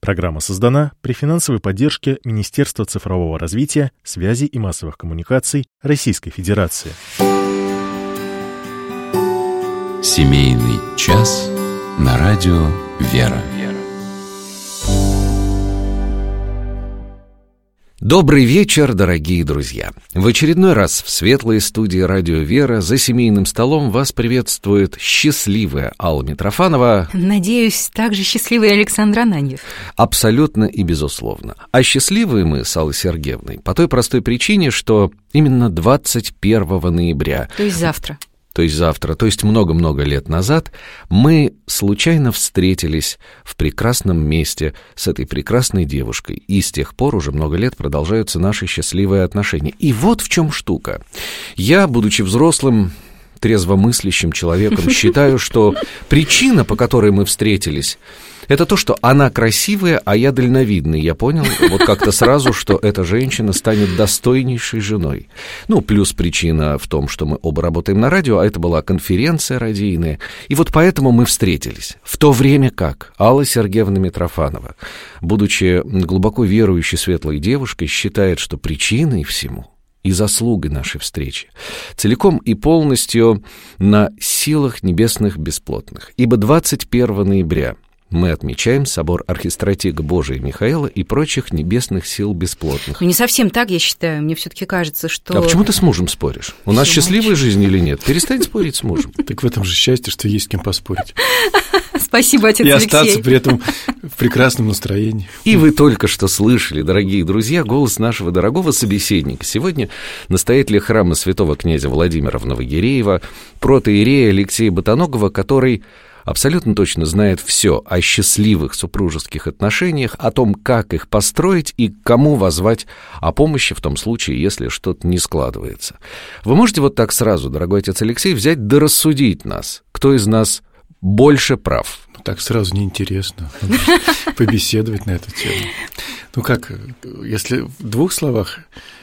Программа создана при финансовой поддержке Министерства цифрового развития, связи и массовых коммуникаций Российской Федерации. Семейный час на радио «Вера». Добрый вечер, дорогие друзья! В очередной раз в светлой студии «Радио Вера» за семейным столом вас приветствует счастливая Алла Митрофанова. Надеюсь, также счастливый Александр Ананьев. Абсолютно и безусловно. А счастливые мы с Аллой Сергеевной по той простой причине, что именно 21 ноября... То есть завтра, то есть много-много лет назад, мы случайно встретились в прекрасном месте с этой прекрасной девушкой, и с тех пор уже много лет продолжаются наши счастливые отношения. И вот в чем штука. Я, будучи взрослым, трезвомыслящим человеком, считаю, что причина, по которой мы встретились, это то, что она красивая, а я дальновидный. Я понял вот как-то сразу, что эта женщина станет достойнейшей женой. Ну, плюс причина в том, что мы оба работаем на радио, а это была конференция радийная. И вот поэтому мы встретились. В то время как Алла Сергеевна Митрофанова, будучи глубоко верующей светлой девушкой, считает, что причиной всему и заслугой нашей встречи целиком и полностью на силах небесных бесплотных. Ибо 21 ноября мы отмечаем собор архистратига Божия Михаила и прочих небесных сил бесплотных. Ну, не совсем так, я считаю. Мне все-таки кажется, что... А почему ты с мужем споришь? У нас счастливая жизнь или нет? Перестань спорить с мужем. Так в этом же счастье, что есть с кем поспорить. Спасибо, отец Алексей. И остаться при этом в прекрасном настроении. И вы только что слышали, дорогие друзья, голос нашего дорогого собеседника. Сегодня настоятеля храма святого князя Владимира в Новогиреево, протоиерея Алексея Ботоногова, который абсолютно точно знает все о счастливых супружеских отношениях, о том, как их построить и к кому воззвать о помощи в том случае, если что-то не складывается. Вы можете вот так сразу, дорогой отец Алексей, взять да рассудить нас, кто из нас больше прав? Так сразу неинтересно побеседовать на эту тему. Ну как, если в двух словах,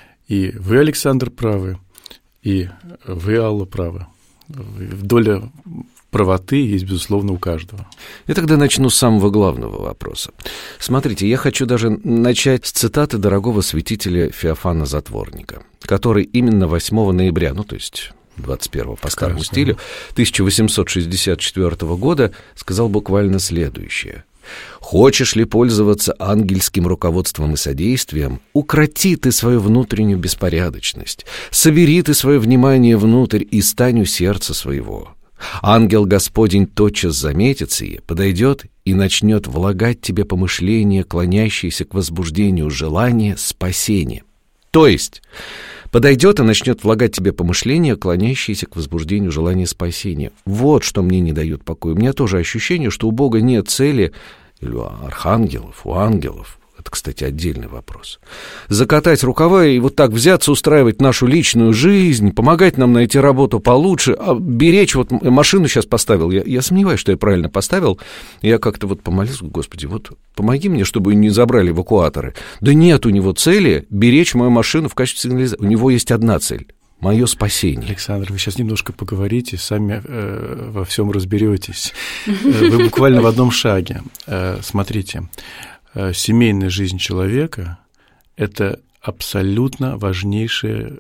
и вы, Александр, правы, и вы, Алла, правы. Доля правоты есть, безусловно, у каждого. И тогда начну с самого главного вопроса. Смотрите, я хочу даже начать с цитаты дорогого святителя Феофана Затворника, который именно 8 ноября, ну, то есть 21 по старому стилю, 1864 года сказал буквально следующее. «Хочешь ли пользоваться ангельским руководством и содействием, укроти ты свою внутреннюю беспорядочность, собери ты свое внимание внутрь и стань у сердца своего. Ангел Господень тотчас заметит сие, подойдет и начнет влагать тебе помышления, клонящиеся к возбуждению желания спасения». То есть подойдет и начнет влагать тебе помышления, клонящиеся к возбуждению желания спасения. Вот что мне не дает покоя. У меня тоже ощущение, что у Бога нет цели, или у архангелов, у ангелов. Это, кстати, отдельный вопрос. Закатать рукава и вот так взяться устраивать нашу личную жизнь, помогать нам найти работу получше, беречь, вот машину сейчас поставил, я сомневаюсь, что я правильно поставил, я как-то вот помолился, Господи, вот помоги мне, чтобы не забрали эвакуаторы. Да нет у него цели беречь мою машину в качестве сигнализации, у него есть одна цель. Мое спасение. Александр, вы сейчас немножко поговорите, сами во всем разберетесь. Вы буквально в одном шаге. Смотрите. Семейная жизнь человека – это абсолютно важнейшая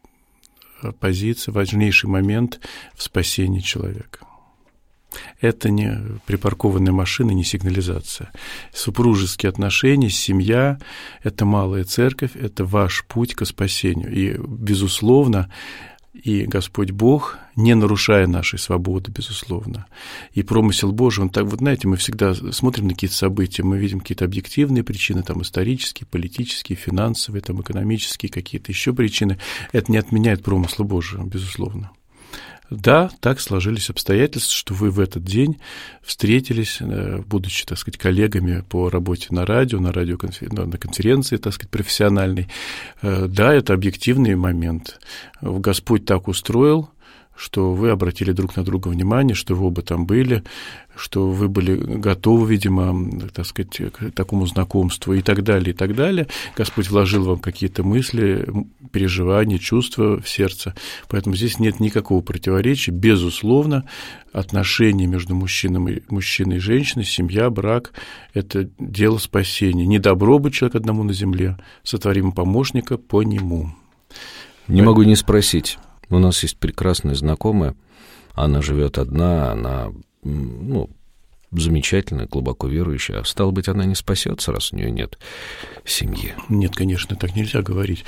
позиция, важнейший момент в спасении человека. Это не припаркованная машина, не сигнализация. Супружеские отношения, семья – это малая церковь, это ваш путь к спасению. И, безусловно, и Господь Бог, не нарушая нашей свободы, безусловно, и промысел Божий, он так, вот знаете, мы всегда смотрим на какие-то события, мы видим какие-то объективные причины, там, исторические, политические, финансовые, там, экономические, какие-то еще причины. Это не отменяет промысла Божия, безусловно. Да, так сложились обстоятельства, что вы в этот день встретились, будучи, так сказать, коллегами по работе на радио, на конференции, так сказать, профессиональной. Да, это объективный момент. Господь так устроил, что вы обратили друг на друга внимание, что вы оба там были, что вы были готовы, видимо, так сказать, к такому знакомству и так далее, и так далее. Господь вложил вам какие-то мысли, переживания, чувства в сердце. Поэтому здесь нет никакого противоречия. Безусловно, отношения между мужчиной и женщиной, семья, брак – это дело спасения. Не добро быть человек одному на земле, сотворим помощника по нему. Не могу не спросить. У нас есть прекрасная знакомая, она живет одна, она, замечательная, глубоко верующая. Стало быть, она не спасется, раз у нее нет семьи. Нет, конечно, так нельзя говорить.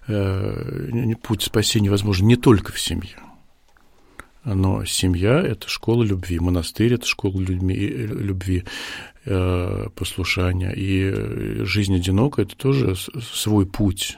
Путь спасения возможен не только в семье. Но семья – это школа любви, монастырь – это школа любви, послушания. И жизнь одинока – это тоже свой путь.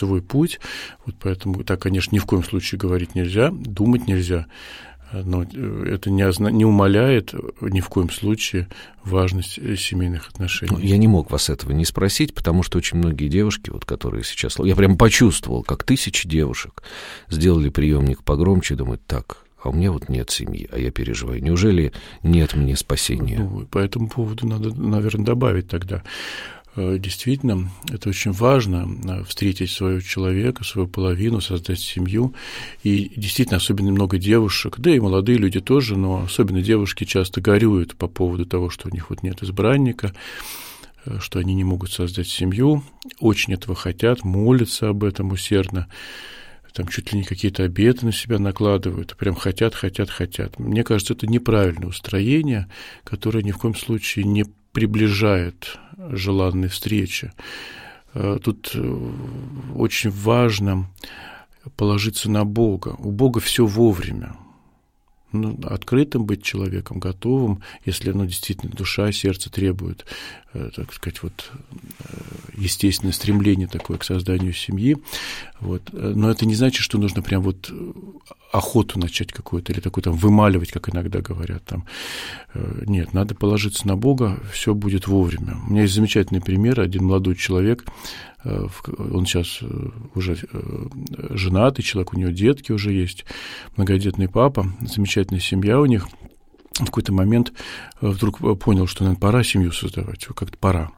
Вот поэтому так, конечно, ни в коем случае говорить нельзя, думать нельзя. Но это не умаляет ни в коем случае важность семейных отношений. Я не мог вас этого не спросить, потому что очень многие девушки, которые сейчас... Я прям почувствовал, как тысячи девушек сделали приемник погромче и думают, так, а у меня нет семьи, а я переживаю. Неужели нет мне спасения? По этому поводу надо, наверное, добавить тогда. Действительно, это очень важно, встретить своего человека, свою половину, создать семью. И действительно, особенно много девушек, да и молодые люди тоже, но особенно девушки часто горюют по поводу того, что у них нет избранника, что они не могут создать семью, очень этого хотят, молятся об этом усердно, там чуть ли не какие-то обеты на себя накладывают, прям хотят. Мне кажется, это неправильное устроение, которое ни в коем случае не приближает желанной встречи. Тут очень важно положиться на Бога. У Бога все вовремя. Открытым быть человеком, готовым, если действительно душа, сердце требует, так сказать, естественное стремление такое к созданию семьи. Но это не значит, что нужно прям охоту начать какую-то или такую вымаливать, как иногда говорят. Нет, надо положиться на Бога, все будет вовремя. У меня есть замечательный пример. Один молодой человек, он сейчас уже женатый человек, у него детки уже есть, многодетный папа, замечательная семья у них. В какой-то момент вдруг понял, что, наверное, пора семью создавать, как-то пора.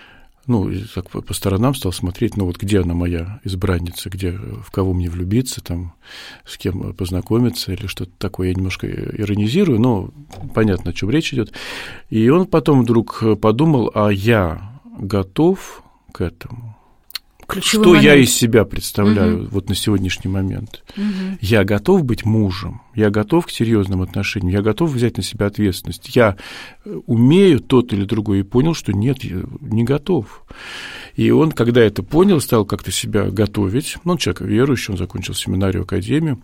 Так по сторонам стал смотреть, где она моя избранница, в кого мне влюбиться, с кем познакомиться или что-то такое. Я немножко иронизирую, но понятно, о чем речь идет. И он потом вдруг подумал, а я готов к этому? Ключевой что момент. Я из себя представляю на сегодняшний момент? Я готов быть мужем, я готов к серьезным отношениям, я готов взять на себя ответственность, я умею тот или другой, и понял, что нет, я не готов. И он, когда это понял, стал как-то себя готовить. Он человек верующий, он закончил семинарию, академию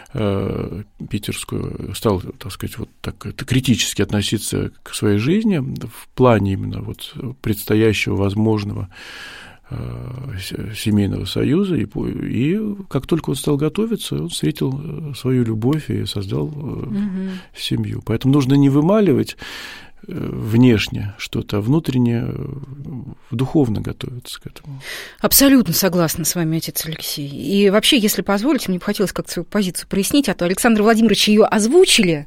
питерскую, стал, так сказать, критически относиться к своей жизни в плане именно предстоящего возможного семейного союза, и как только он стал готовиться, он встретил свою любовь и создал семью. Поэтому нужно не вымаливать внешне что-то, а внутренне духовно готовиться к этому. Абсолютно согласна с вами, отец Алексей. И вообще, если позволите, мне бы хотелось как-то свою позицию прояснить, а то Александр Владимирович ее озвучили.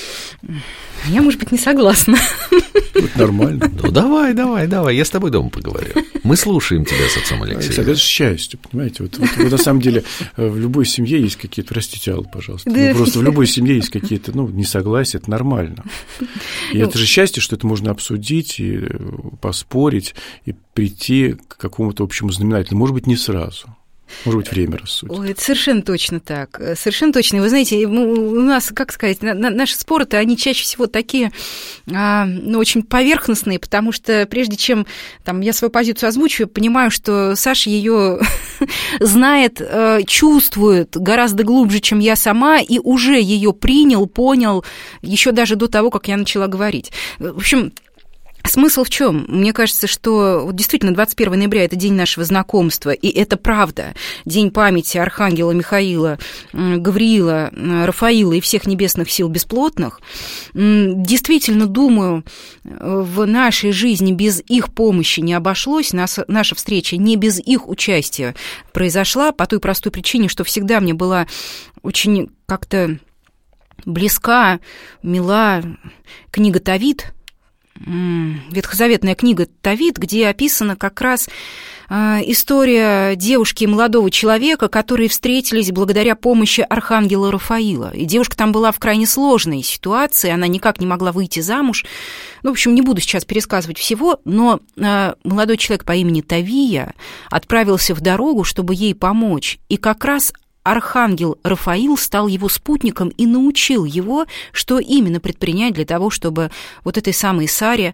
Я, может быть, не согласна. Это нормально. Давай, я с тобой дома поговорю. Мы слушаем тебя с отцом Алексеем. Это счастье, понимаете? На самом деле в любой семье есть какие-то, простите, Алла, пожалуйста, просто в любой семье есть какие-то, несогласия, это нормально. И это же счастье, что это можно обсудить и поспорить, и прийти к какому-то общему знаменателю. Может быть, не сразу. Может быть, время рассудит. Ой, это совершенно точно так. Совершенно точно. И вы знаете, у нас, как сказать, наши споры-то, они чаще всего такие, очень поверхностные, потому что прежде чем я свою позицию озвучу, я понимаю, что Саша ее знает, чувствует гораздо глубже, чем я сама, и уже ее принял, понял, еще даже до того, как я начала говорить. В общем, смысл в чем? Мне кажется, что действительно 21 ноября – это день нашего знакомства, и это правда. День памяти Архангела Михаила, Гавриила, Рафаила и всех небесных сил бесплотных. Действительно, думаю, в нашей жизни без их помощи не обошлось, наша встреча не без их участия произошла по той простой причине, что всегда мне была очень как-то близка, мила книга Товит, ветхозаветная книга Товит, где описана как раз история девушки и молодого человека, которые встретились благодаря помощи архангела Рафаила. И девушка там была в крайне сложной ситуации, она никак не могла выйти замуж. Ну, в общем, не буду сейчас пересказывать всего, но молодой человек по имени Тавия отправился в дорогу, чтобы ей помочь. И как раз архангел Рафаил стал его спутником и научил его, что именно предпринять для того, чтобы вот этой самой Саре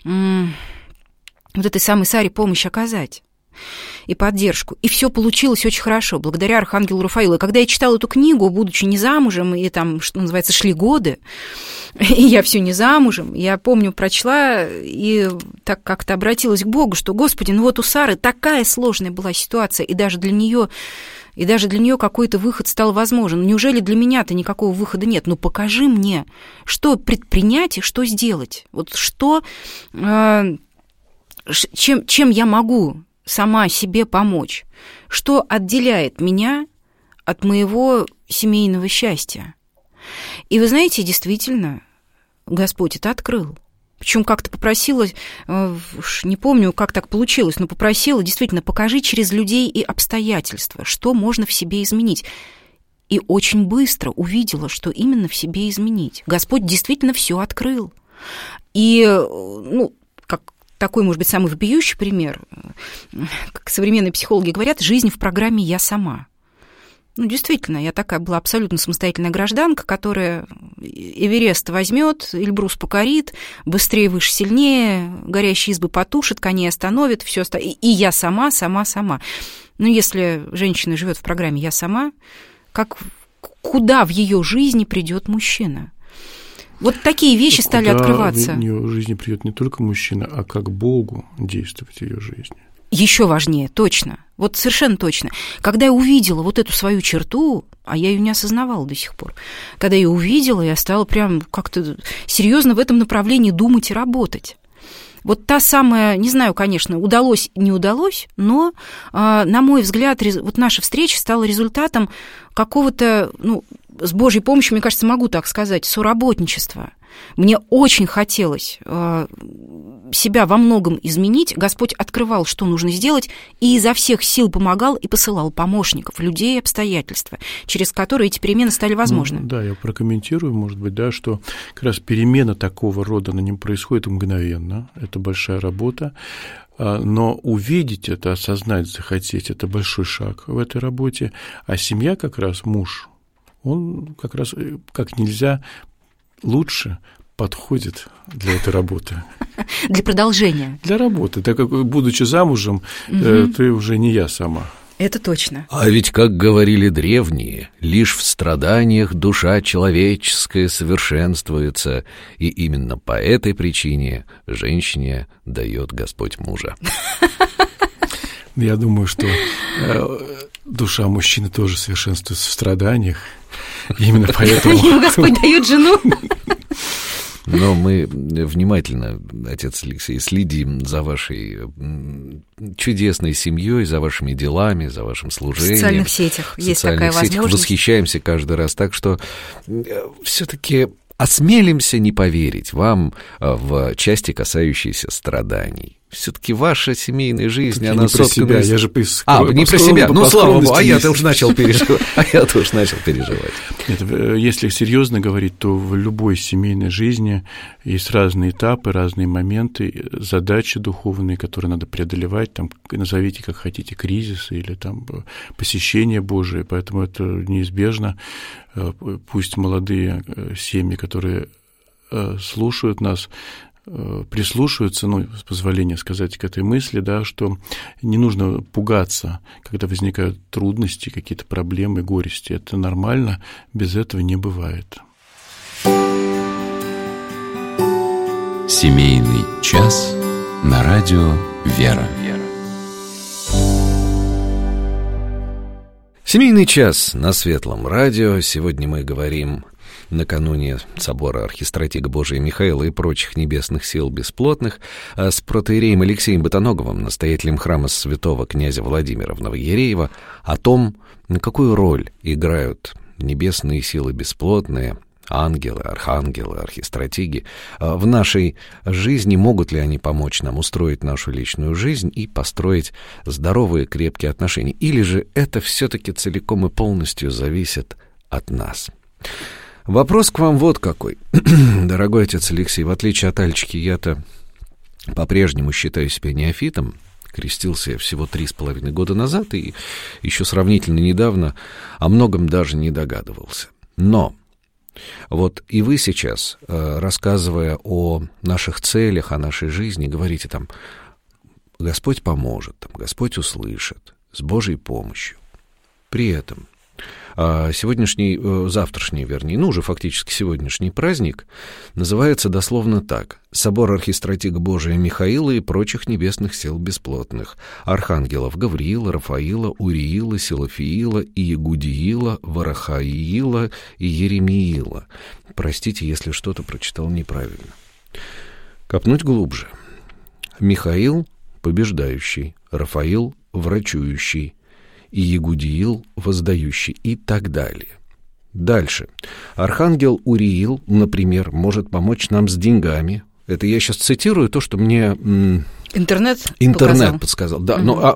помощь оказать и поддержку. И все получилось очень хорошо, благодаря архангелу Рафаилу. И когда я читала эту книгу, будучи не замужем, и там, что называется, шли годы, и я все не замужем, я помню, прочла и так как-то обратилась к Богу, что, Господи, ну вот у Сары такая сложная была ситуация, и даже для нее какой-то выход стал возможен. Неужели для меня-то никакого выхода нет? Ну, покажи мне, что предпринять и что сделать. Вот что, чем я могу сама себе помочь? Что отделяет меня от моего семейного счастья? И вы знаете, действительно, Господь это открыл. Причем как-то попросила, не помню, как так получилось, но попросила, действительно, покажи через людей и обстоятельства, что можно в себе изменить. И очень быстро увидела, что именно в себе изменить. Господь действительно все открыл. И, ну, как такой, может быть, самый вопиющий пример, как современные психологи говорят, жизнь в программе «Я сама». Ну, действительно, я такая была абсолютно самостоятельная гражданка, которая Эверест возьмет, Эльбрус покорит, быстрее, выше, сильнее, горящие избы потушит, коней остановит, все и я сама. Но если женщина живет в программе «Я сама», куда в ее жизни придет мужчина? Вот такие вещи стали открываться. В ее жизни придет не только мужчина, а как Богу действовать в ее жизни. Еще важнее, точно, вот совершенно точно. Когда я увидела вот эту свою черту, а я ее не осознавала до сих пор, когда я увидела, я стала прям как-то серьезно в этом направлении думать и работать. Вот та самая, не знаю, конечно, удалось, не удалось, но, на мой взгляд, вот наша встреча стала результатом какого-то, ну, с Божьей помощью, мне кажется, могу так сказать, соработничества. Мне очень хотелось себя во многом изменить. Господь открывал, что нужно сделать, и изо всех сил помогал и посылал помощников, людей и обстоятельства, через которые эти перемены стали возможны. Ну, да, я прокомментирую, может быть, да, что как раз перемена такого рода, она не происходит мгновенно, это большая работа, но увидеть это, осознать, захотеть, это большой шаг в этой работе, а семья как раз, муж, он как раз как нельзя лучше подходит для этой работы. Для продолжения. Для работы. Так как, будучи замужем, ты уже не я сама. Это точно. А ведь, как говорили древние, лишь в страданиях душа человеческая совершенствуется, и именно по этой причине женщине дает Господь мужа. Я думаю, что душа мужчины тоже совершенствуется в страданиях. Именно поэтому... Ему Господь дает жену. Но мы внимательно, отец Алексей, следим за вашей чудесной семьей, за вашими делами, за вашим служением. В социальных сетях есть такая возможность. Восхищаемся каждый раз. Так что все-таки осмелимся не поверить вам в части, касающиеся страданий. Все-таки ваша семейная жизнь, она собственно... Я же не про себя. Ну, слава богу, а я-то уж начал переживать. Если серьезно говорить, то в любой семейной жизни есть разные этапы, разные моменты, задачи духовные, которые надо преодолевать, там, назовите как хотите, кризисы или там посещение Божие, поэтому это неизбежно. Пусть молодые семьи, которые слушают нас, прислушиваются, ну, с позволения сказать, к этой мысли, да, что не нужно пугаться, когда возникают трудности, какие-то проблемы, горести. Это нормально, без этого не бывает. Семейный час на радио «Вера». Семейный час на Светлом радио. Сегодня мы говорим накануне собора архистратига Божия Михаила и прочих небесных сил бесплотных с протоиереем Алексеем Ботаноговым, настоятелем храма святого князя Владимира в Новоереево, о том, какую роль играют небесные силы бесплотные ангелы, архангелы, архистратиги, в нашей жизни, могут ли они помочь нам устроить нашу личную жизнь и построить здоровые, крепкие отношения? Или же это все-таки целиком и полностью зависит от нас? Вопрос к вам вот какой. Дорогой отец Алексей, в отличие от Альчики, я-то по-прежнему считаю себя неофитом. Крестился я всего 3,5 года назад и еще сравнительно недавно о многом даже не догадывался. Но вот и вы сейчас, рассказывая о наших целях, о нашей жизни, говорите там: Господь поможет, там, Господь услышит, с Божьей помощью. При этом завтрашний, уже фактически сегодняшний праздник называется дословно так: Собор архистратига Божия Михаила и прочих небесных сил бесплотных, архангелов Гавриила, Рафаила, Уриила, Силафиила, Иегудиила, Варахаиила и Еремиила. Простите, если что-то прочитал неправильно. Копнуть глубже. Михаил — побеждающий, Рафаил — врачующий, и Егудиил — воздающий, и так далее. Дальше. Архангел Уриил, например, может помочь нам с деньгами. Это я сейчас цитирую то, что мне Интернет подсказал. Да,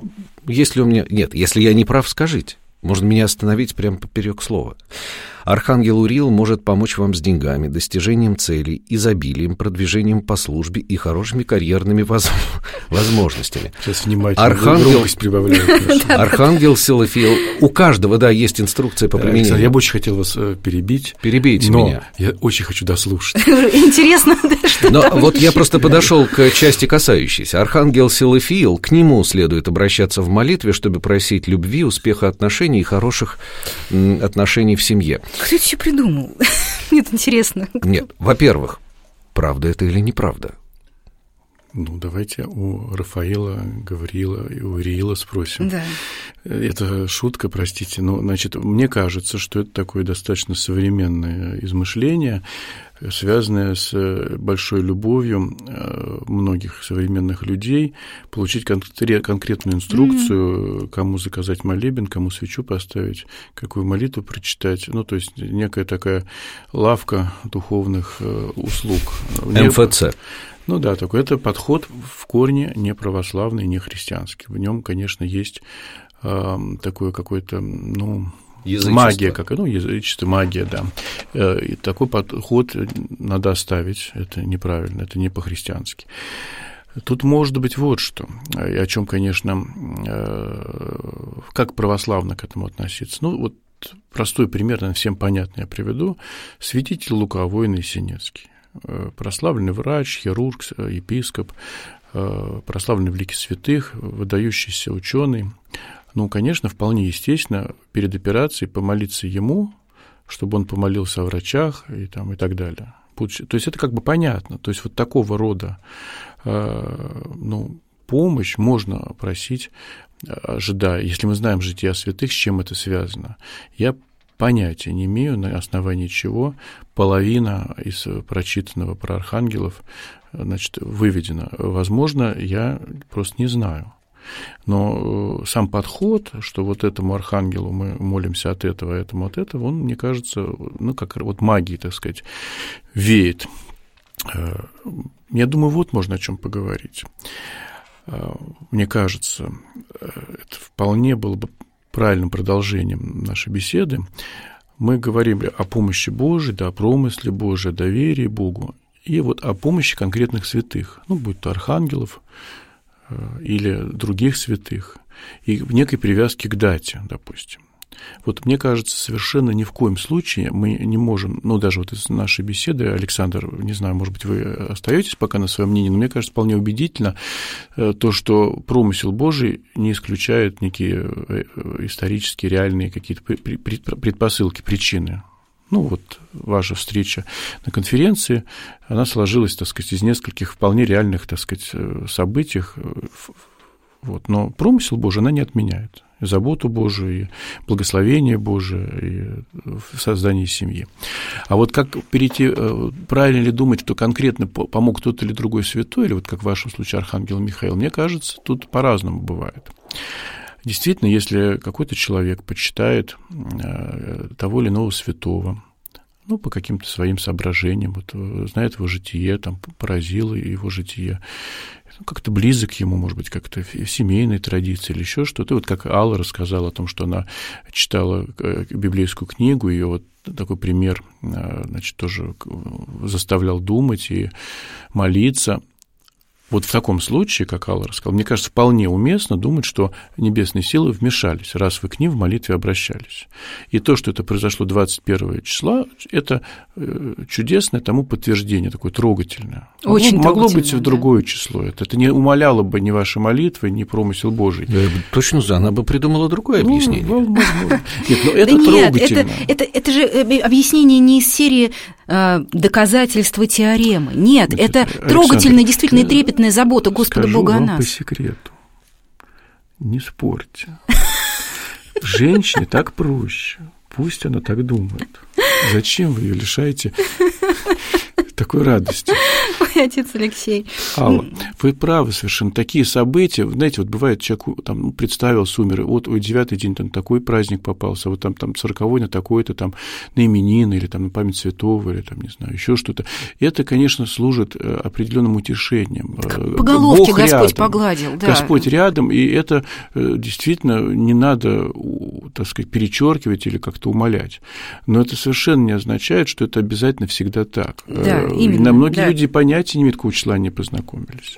если я не прав, скажите. Можно меня остановить прямо поперек слова. Архангел Уриил может помочь вам с деньгами, достижением целей, изобилием, продвижением по службе и хорошими карьерными возможностями. Сейчас внимательно, громкость прибавляю. Архангел Силафиил. У каждого, да, есть инструкция по применению. Александр, я бы очень хотел вас перебить. Перебейте меня. Я очень хочу дослушать. Интересно, что Но вот я просто подошел к части касающейся. Архангел Силафиил, к нему следует обращаться в молитве, чтобы просить любви, успеха отношений и хороших отношений в семье. Кто это еще придумал? Мне интересно. Нет, во-первых, правда это или неправда? Давайте у Рафаила, Гавриила и Уриила спросим. Да. Это шутка, простите. Мне кажется, что это такое достаточно современное измышление, связанное с большой любовью многих современных людей получить конкретную инструкцию, кому заказать молебен, кому свечу поставить, какую молитву прочитать. То есть некая такая лавка духовных услуг. МФЦ. Такой это подход в корне не православный, не христианский. В нем, конечно, есть такое какое-то, магия, язычество, магия, да. И такой подход надо оставить, это неправильно, это не по-христиански. Тут может быть вот что, и о чем, конечно, как православно к этому относиться. Простой пример, наверное, всем понятный я приведу. Святитель Лука, воин Есенинский. Прославленный врач, хирург, епископ, прославленный в лике святых, выдающийся ученый. Конечно, вполне естественно перед операцией помолиться ему, чтобы он помолился о врачах и так далее. То есть это понятно. То есть вот такого рода помощь можно просить, ожидая, если мы знаем жития святых, с чем это связано. Я понятия не имею, на основании чего половина из прочитанного про архангелов, выведена. Возможно, я просто не знаю. Но сам подход, что вот этому архангелу мы молимся от этого, этому от этого, он, мне кажется, как магией, так сказать, веет. Я думаю, вот можно о чем поговорить. Мне кажется, это вполне было бы правильным продолжением нашей беседы. Мы говорим о помощи Божией, о промысле Божьем, о доверии Богу, и о помощи конкретных святых, будь то архангелов или других святых, и в некой привязке к дате, допустим. Мне кажется, совершенно ни в коем случае мы не можем, даже из нашей беседы, Александр, не знаю, может быть, вы остаетесь пока на своем мнении, но мне кажется, вполне убедительно то, что промысел Божий не исключает некие исторические, реальные какие-то предпосылки, причины. Ваша встреча на конференции, она сложилась, так сказать, из нескольких вполне реальных, так сказать, событий. Но промысел Божий она не отменяет. И заботу Божию, и благословение Божие, и в создании семьи. А как перейти, правильно ли думать, что конкретно помог тот или другой святой, или как в вашем случае архангел Михаил, мне кажется, тут по-разному бывает. Действительно, если какой-то человек почитает того или иного святого, ну, по каким-то своим соображениям, вот, знает его житие, там, поразило его житие, как-то близок ему, может быть, как-то в семейной традиции или еще что-то. Вот как Алла рассказала о том, что она читала библейскую книгу, ее вот такой пример, значит, тоже заставлял думать и молиться. Вот в таком случае, как Алла рассказала, мне кажется, вполне уместно думать, что небесные силы вмешались, раз вы к ним в молитве обращались. И то, что это произошло 21 числа, это чудесное тому подтверждение, такое трогательное. Очень могло быть в другое число. Это не умаляло бы ни ваши молитвы, ни промысел Божий. Точно, она бы придумала другое объяснение. Нет, но это трогательно. Это же объяснение не из серии доказательства теоремы. Нет, это трогательная, действительно, и трепетная забота Господа Бога о нас. Скажу вам по секрету. Не спорьте. Женщине так проще. Пусть она так думает. Зачем вы ее лишаете такой радости? Ой, отец Алексей. Алла, вы правы совершенно. Такие события, знаете, вот бывает, человек там представился, умер, вот 9-й день там такой праздник попался, вот там 40-й на такой-то там на именины или там на память святого или там, не знаю, еще что-то. Это, конечно, служит определенным утешением. По головке Бог Господь рядом, погладил. Да. Господь рядом, и это действительно не надо, так сказать, перечеркивать или как-то умалять. Но это совершенно не означает, что это обязательно всегда так. Да, именно. Многие люди понятия не имеют, какого числа они познакомились.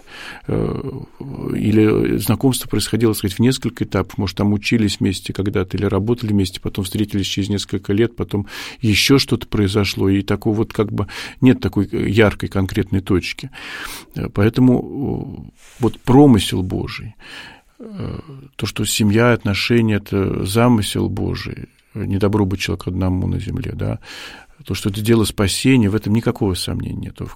Или знакомство происходило, так сказать, в несколько этапов. Может, там учились вместе когда-то или работали вместе, потом встретились через несколько лет, потом еще что-то произошло, и такого вот как бы нет такой яркой конкретной точки. Поэтому вот промысел Божий, то, что семья, отношения – это замысел Божий, не добро быть человеку одному на земле, да, то, что это дело спасения, в этом никакого сомнения нет.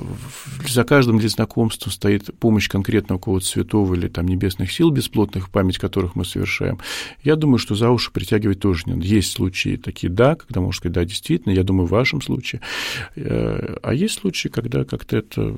За каждым знакомством стоит помощь конкретного какого-то святого или там небесных сил бесплотных, в память которых мы совершаем. Я думаю, что за уши притягивать тоже не надо. Есть случаи такие, да, когда можно сказать, да, действительно, я думаю, в вашем случае. А есть случаи, когда как-то это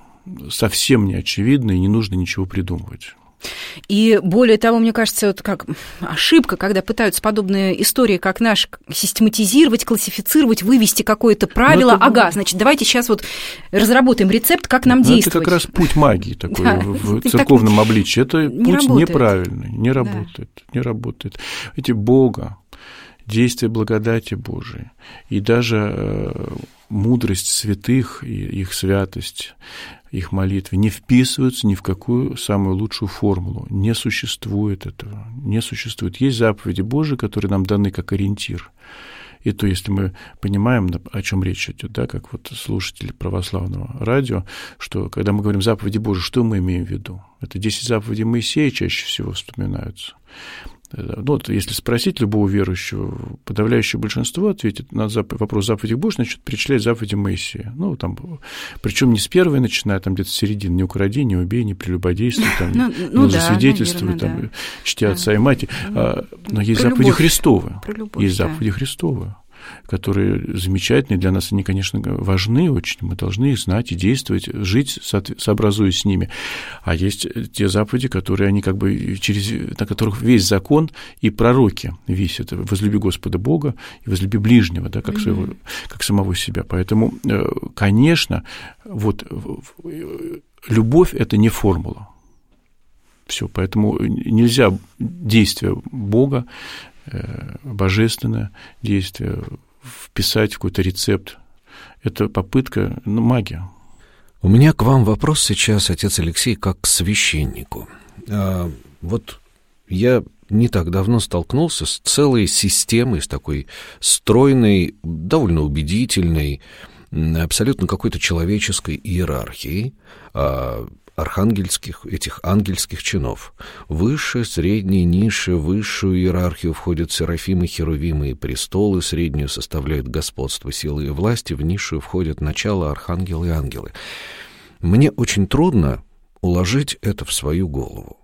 совсем не очевидно и не нужно ничего придумывать. И более того, мне кажется, вот как ошибка, когда пытаются подобные истории, как наш, систематизировать, классифицировать, вывести какое-то правило. Значит, давайте сейчас вот разработаем рецепт, как нам действовать. Это как раз путь магии такой в церковном обличии. Это путь неправильный, не работает. Видите, Бога, действие благодати Божией и даже мудрость святых и их святость, их молитвы не вписываются ни в какую самую лучшую формулу. Не существует этого, не существует. Есть заповеди Божии, которые нам даны как ориентир. И то, если мы понимаем, о чем речь идет, да, как вот слушатели православного радио, что когда мы говорим заповеди Божии, что мы имеем в виду? Это 10 заповедей Моисея чаще всего вспоминаются. Ну, вот если спросить любого верующего, подавляющее большинство ответит на вопрос заповедей Божьих, значит, перечислять заповеди Моисея. Ну, там, причем не с первой начиная, там где-то с середины, не укради, не убей, не прелюбодействуй, там, не лжесвидетельствуй, там, чти отца и мать. Но есть заповеди Христовы. Есть заповеди Христовы, которые замечательные для нас, они, конечно, важны очень, мы должны их знать и действовать, жить, сообразуясь с ними. А есть те заповеди, которые они как бы на которых весь закон и пророки висят. Возлюби Господа Бога и возлюби ближнего, да, как самого себя. Поэтому, конечно, вот любовь – это не формула. Все, поэтому нельзя действие Бога, божественное действие вписать в какой-то рецепт. Это попытка, магия. У меня к вам вопрос сейчас, отец Алексей, как к священнику. Вот я не так давно столкнулся с целой системой, с такой стройной, довольно убедительной, абсолютно какой-то человеческой иерархией этих ангельских чинов. Выше, средние, низшие, высшую иерархию входят серафимы, херувимы и престолы, среднюю составляют господство, силы и власти, в низшую входят начало, архангелы и ангелы. Мне очень трудно уложить это в свою голову.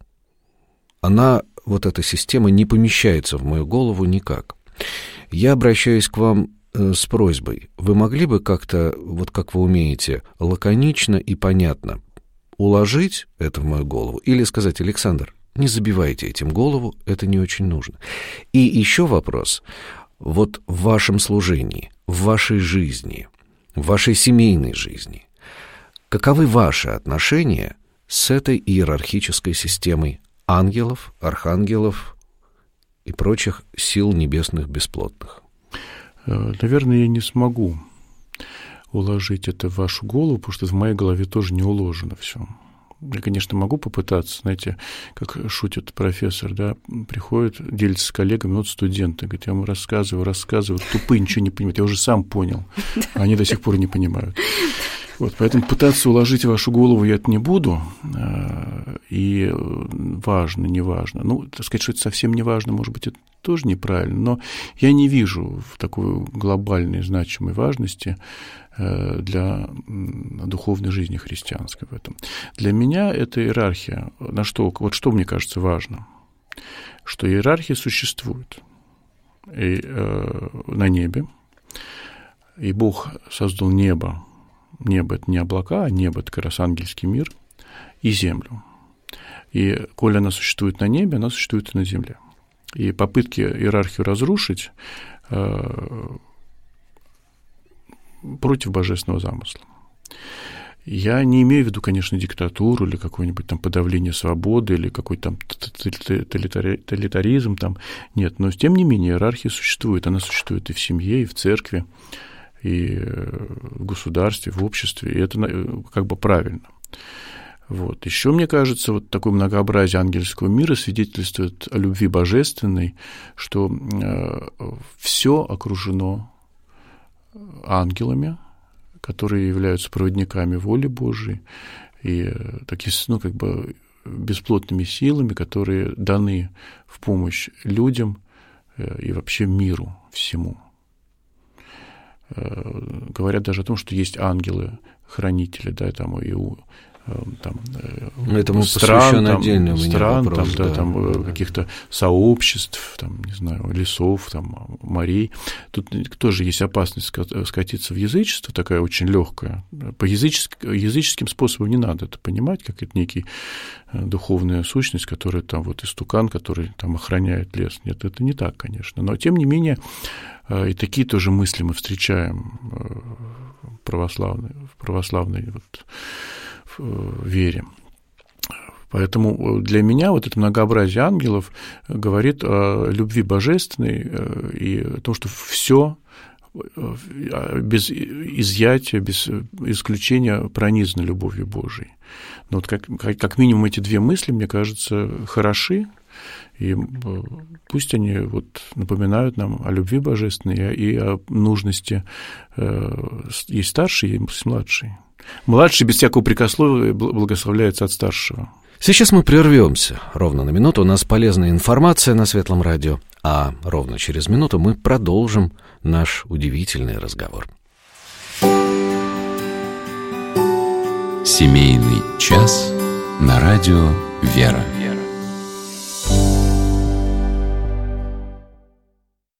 Вот эта система не помещается в мою голову никак. Я обращаюсь к вам с просьбой. Вы могли бы как-то, вот как вы умеете, лаконично и понятно уложить это в мою голову или сказать: Александр, не забивайте этим голову, это не очень нужно. И еще вопрос. Вот в вашем служении в вашей жизни, в вашей семейной жизни, каковы ваши отношения с этой иерархической системой ангелов, архангелов и прочих сил небесных бесплотных? Наверное, я не смогу уложить это в вашу голову, потому что в моей голове тоже не уложено все. Я, конечно, могу попытаться, знаете, как шутит профессор, да, приходит, делится с коллегами, вот студенты, говорит, я ему рассказываю, тупые ничего не понимают, я уже сам понял, а они до сих пор не понимают. Вот, поэтому пытаться уложить в вашу голову я это не буду, и важно, не важно. Ну, так сказать, что это совсем не важно, может быть, это тоже неправильно, но я не вижу в такой глобальной, значимой важности для духовной жизни христианской в этом. Для меня это иерархия. Вот что мне кажется важно, что иерархия существует и, на небе, и Бог создал небо. Небо – это не облака, а небо – это как раз ангельский мир, и землю. И коли она существует на небе, она существует и на земле. И попытки иерархию разрушить против божественного замысла. Я не имею в виду, конечно, диктатуру или какое-нибудь там подавление свободы или какой-то там тоталитаризм там. Нет, но тем не менее иерархия существует. Она существует и в семье, и в церкви, и в государстве, в обществе, и это как бы правильно. Вот. Еще, мне кажется, вот такое многообразие ангельского мира свидетельствует о любви божественной, что все окружено ангелами, которые являются проводниками воли Божией, и такие, как бы бесплотными силами, которые даны в помощь людям и вообще миру всему. Говорят даже о том, что есть ангелы-хранители, да, там и у этому посвящен отдельный у меня стран, вопрос, там каких-то сообществ, там, не знаю, лесов, там, морей. Тут тоже есть опасность скатиться в язычество, такая очень легкая. По языческим способам не надо это понимать, как это некий духовная сущность, которая там вот истукан, который там охраняет лес. Нет, это не так, конечно. Но, тем не менее, и такие тоже мысли мы встречаем в православной вот вере. Поэтому для меня вот это многообразие ангелов говорит о любви божественной и о том, что все без изъятия, без исключения пронизано любовью Божией. Но вот как минимум эти две мысли, мне кажется, хороши, и пусть они вот напоминают нам о любви божественной и о нужности. Есть старший, есть младший. Младший без всякого прикословия благословляется от старшего. Сейчас мы прервемся ровно на минуту. У нас полезная информация на Светлом радио. А ровно через минуту мы продолжим наш удивительный разговор. Семейный час на радио «Вера».